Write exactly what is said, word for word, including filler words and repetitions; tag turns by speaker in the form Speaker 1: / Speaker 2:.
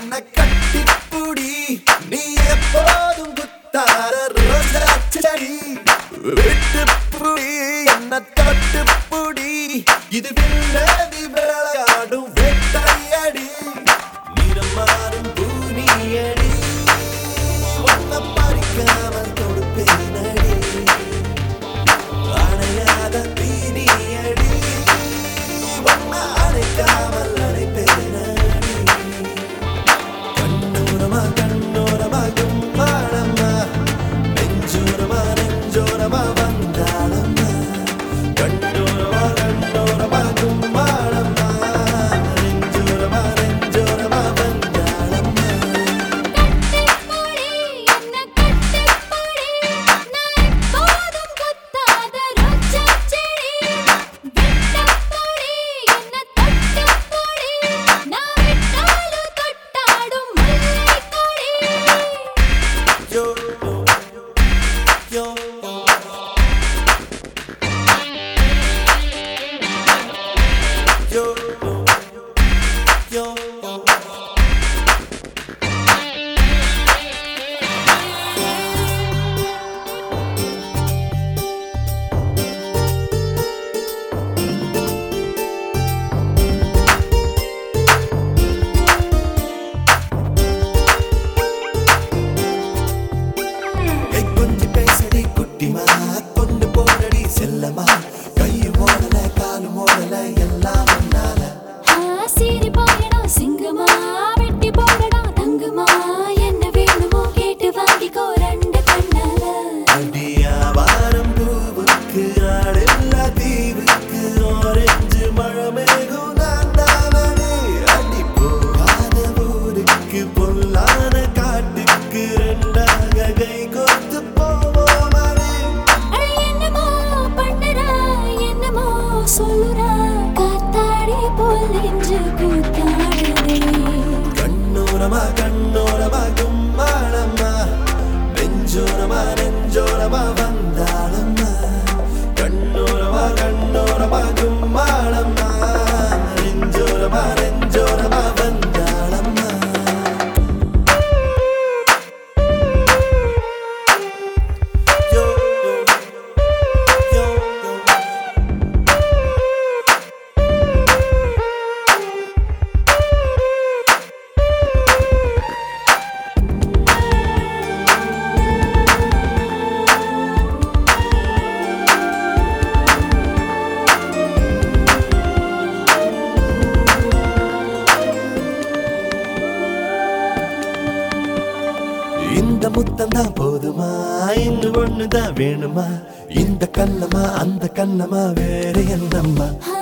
Speaker 1: என்ன கட்டிப்புடி நீ எப்போதும் குத்தார ரோஜா செடி விட்டுப்புடி என்ன தொட்டுப்புடி இது வில்லதி விளையாடும் வெட்டையடி நிறம் மாறும் பூனியடி வண்ண பறிக்காமல் தொடுப்பேனடி அணையாத தீனியடி வண்ண அணைக்காமல் அணைப்பேனடி கண்ணோரமா கண்ணோரமா கும்மாளம்மா நெஞ்சோரமா நெஞ்சோரமா வந்தாளம்மா கண்ணோரமா கண்ணோரமா கும்மாளம்மா நெஞ்சோரமா நெஞ்சோரமா வந்தாளம்மா
Speaker 2: கட்டிப்புடி என்ன கட்டிப்புடி நான் எப்போதும் குத்தாத ரோஜா செடி விட்டப்புடி என்ன தொட்டுப்புடி நான் விட்டாலும் தொட்டாடும் Mullaikkodi
Speaker 1: Yo, yo, yo, yo, yo. ஏய் கொஞ்சி பேசடி குட்டிமா கொண்டு போனடி செல்லமா கையும் ஓடல காலும் ஓடல எல்லாம் உன்னால
Speaker 2: ஆசிரி போயடா சிங்கமா வெட்டி போடடா தங்கமா என்ன வேணுமோ கேட்டு வாங்கிக்கோ ரெண்டு கண்ணால
Speaker 1: அடியா வாரம் பூவுக்கு ஆடில்ல தீவுக்கு ஆரஞ்சு மழை மேகம் நான் தானே அடி போகாத ஊருக்கு பொல்லாத காட்டுக்கு ரெண்டாக கை கோர்த்து போவோமடி
Speaker 2: அட என்னமோ பண்ணுறா என்னமோ சொல்லுறா காத்தாடி போல் நெஞ்சு கூத்தாடுதே
Speaker 1: கண்ணோரமா கண்ணோரமா கும்மாளம்மா நெஞ்சோரமா நெஞ்சோரமா வந்தாளம்மா கண்ணோரமா கண்ணோரமா கும்மாளம்மா நெஞ்சோரமா நெஞ்சோரமா வந்தாளம்மா யோ யோ யோ யோ இந்த முத்தம் தான் போதுமா இன்னும் ஒண்ணுதான் வேணுமா இந்த கண்ணமா அந்த கண்ணமா வேற என்னம்மா
Speaker 2: ஆ